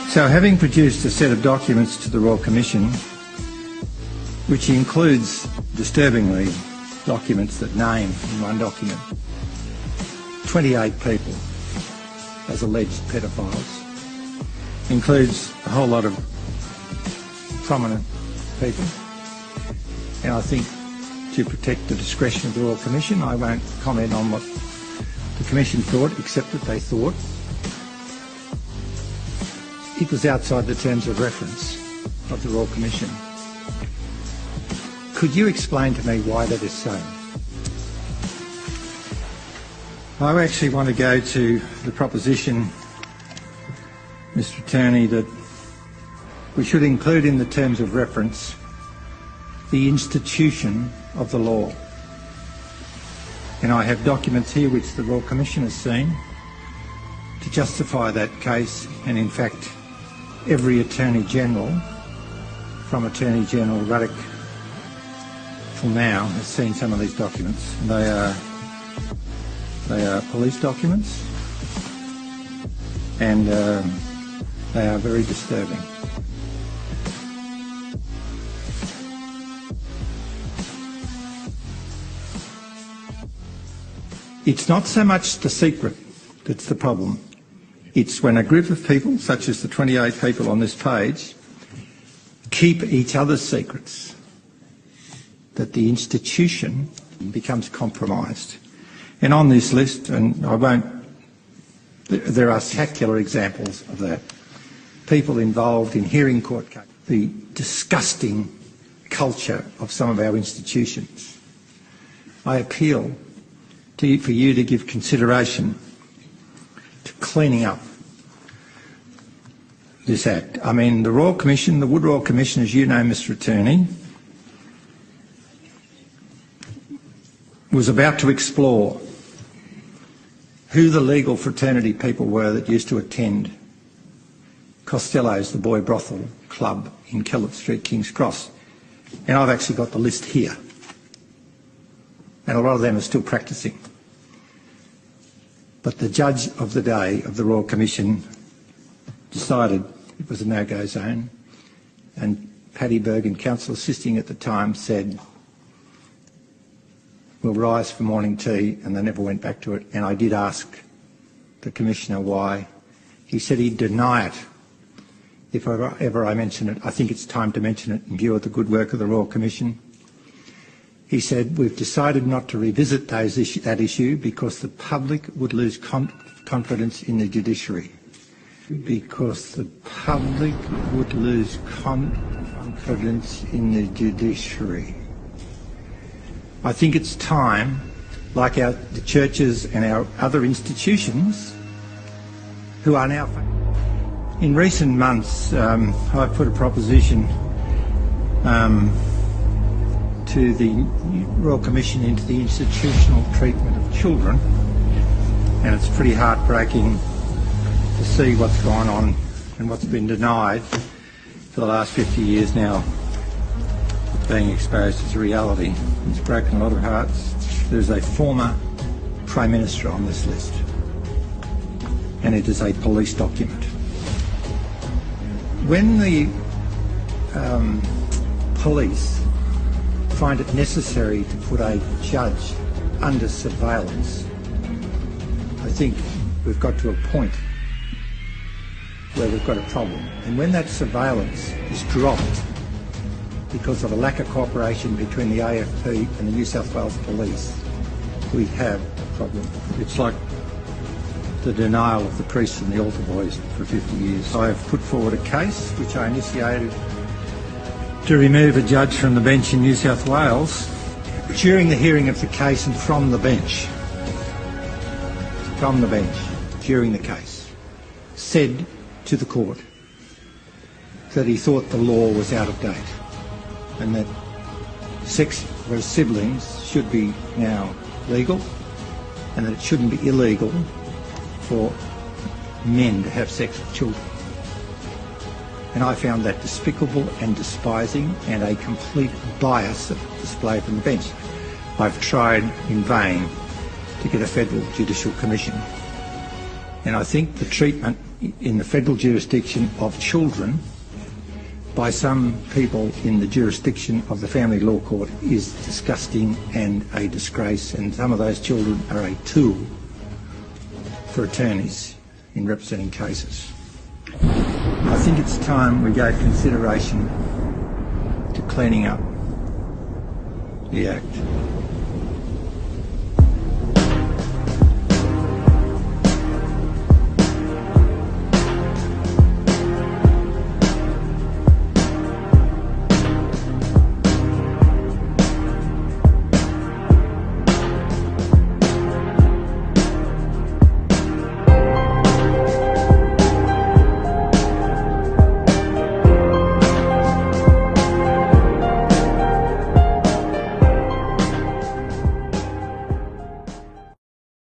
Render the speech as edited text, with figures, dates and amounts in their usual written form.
So having produced a set of documents to the Royal Commission, which includes, disturbingly, documents that name in one document 28 people as alleged pedophiles, includes a whole lot of prominent people, and I think to protect the discretion of the Royal Commission, I won't comment on what the Commission thought, except that they thought it was outside the terms of reference of the Royal Commission. Could you explain to me why that is so? I actually want to go to the proposition, Mr. Attorney, that we should include in the terms of reference the institution of the law. And I have documents here which the Royal Commission has seen to justify that case, and in fact every Attorney General, from Attorney General Ruddock till now, has seen some of these documents. And they are police documents, and they are very disturbing. It's not so much the secret that's the problem. It's when a group of people, such as the 28 people on this page, keep each other's secrets, that the institution becomes compromised. And on this list, and I won't, there are spectacular examples of that. People involved in hearing court cases, the disgusting culture of some of our institutions. I appeal for you to give consideration to cleaning up this act. I mean, the Royal Commission, the Wood Royal Commission, as you know, Mr. Attorney, was about to explore who the legal fraternity people were that used to attend Costello's, the boy brothel club in Kellett Street, King's Cross. And I've actually got the list here. And a lot of them are still practising. But the judge of the day of the Royal Commission decided it was a no-go zone, and Paddy Bergen, counsel assisting at the time, said, we'll rise for morning tea, and they never went back to it. And I did ask the Commissioner why. He said he'd deny it if ever I mention it. I think it's time to mention it in view of the good work of the Royal Commission. He said, we've decided not to revisit that issue because the public would lose confidence in the judiciary. Because the public would lose confidence in the judiciary. I think it's time, like the churches and our other institutions, who are now... In recent months, I've put a proposition to the Royal Commission into the institutional treatment of children, and it's pretty heartbreaking to see what's gone on and what's been denied for the last 50 years now being exposed as a reality. It's broken a lot of hearts. There's a former Prime Minister on this list, and it is a police document. When the police find it necessary to put a judge under surveillance, I think we've got to a point where we've got a problem. And when that surveillance is dropped because of a lack of cooperation between the AFP and the New South Wales Police, we have a problem. It's like the denial of the priests and the altar boys for 50 years. I have put forward a case which I initiated to remove a judge from the bench in New South Wales during the hearing of the case and from the bench, during the case, said to the court that he thought the law was out of date and that sex for siblings should be now legal and that it shouldn't be illegal for men to have sex with children. And I found that despicable and despising and a complete bias displayed from the bench. I've tried in vain to get a federal judicial commission. And I think the treatment in the federal jurisdiction of children by some people in the jurisdiction of the Family Law Court is disgusting and a disgrace, and some of those children are a tool for attorneys in representing cases. I think it's time we gave consideration to cleaning up the Act.